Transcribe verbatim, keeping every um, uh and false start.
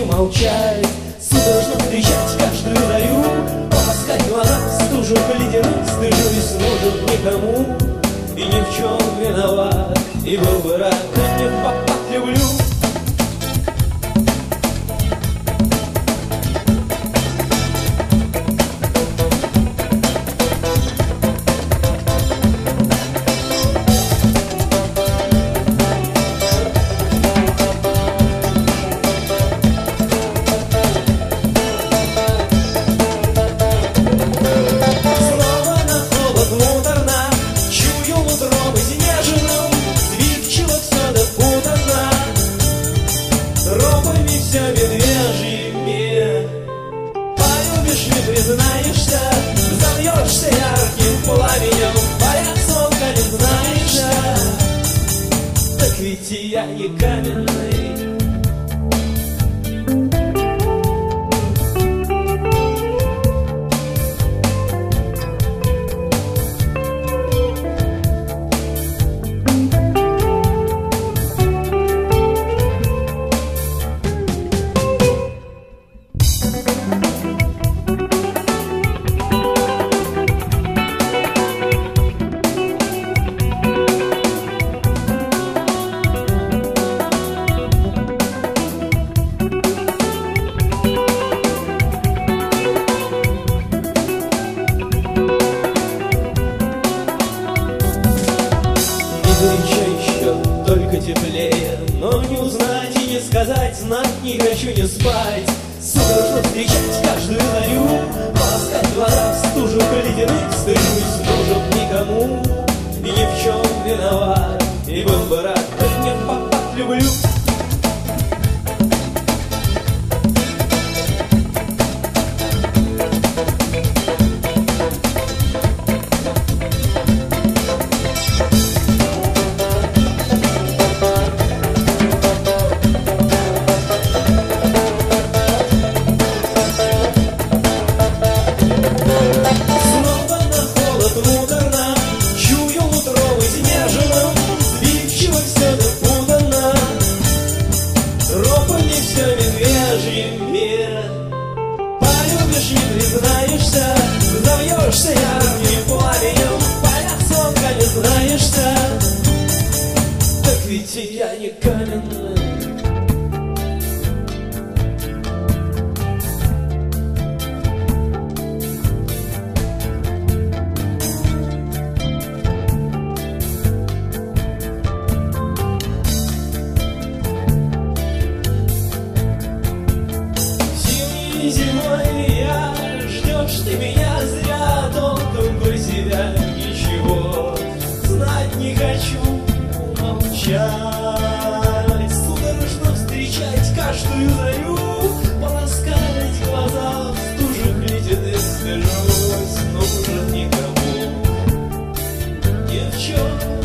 ночью молчать, судорожно встречать каждую зарю, полоскать глаза в стужах ледяных, стыжусь, нужен никому и ни в чем виноват, и был бы рад, но не в попад люблю. Признаешься, взовьешься ярким пламенем, боя солнца не знаешься, так ведь и я не каменный. Еще только теплее, но не узнать и не сказать, знать не хочу, не спать, судорожно встречать каждую зарю, полоскать глаза в стужах ледяных, стыжусь, нужен никому и ни в чем виноват, и был бы рад, да не в попад люблю. Полюбишь, не признаешься, взовьешься ярким пламенем, боя солнца не знаешься, так ведь и я не каменный. Зимой я, ждешь ты меня зря, толком про себя ничего знать не хочу, молчать, судорожно встречать каждую зарю, полоскать глаза в стужах ледяных, стыжусь, нужен никому ни в чем